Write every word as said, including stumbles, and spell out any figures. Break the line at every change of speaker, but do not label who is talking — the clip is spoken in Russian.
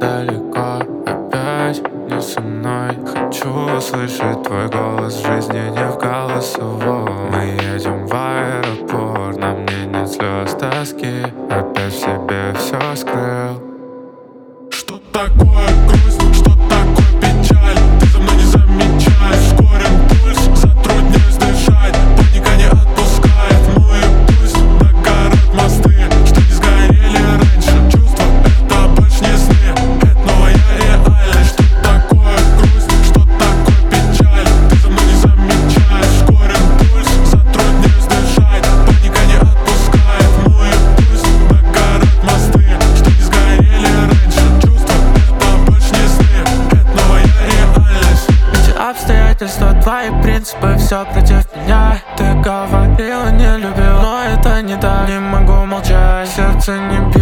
далеко, опять не со мной. Хочу услышать твой голос в жизни, не в голосовом. Мы едем в аэропорт, на мне нет слез, тоски. Опять в себе все скрыл.
Что такое грусть, что такое печаль? Ты за мной не замечаешь, ускорен пульс, затрудняюсь дышать. Паника не отпускает, ну и пусть догорят мосты, что не сгорели раньше. Чувства — это больше не сны, это новая реальность. Что такое грусть, что такое печаль? Ты за мной не замечаешь, ускорен пульс, затрудняюсь дышать. Паника не отпускает, ну и пусть догорят мосты, что не сгорели раньше. Чувства — это больше не сны, это новая реальность.
Эти обстоятельства, твои принципы, все против меня. Ты говорила, не любил, но это не так. Не могу молчать, сердце не бьет.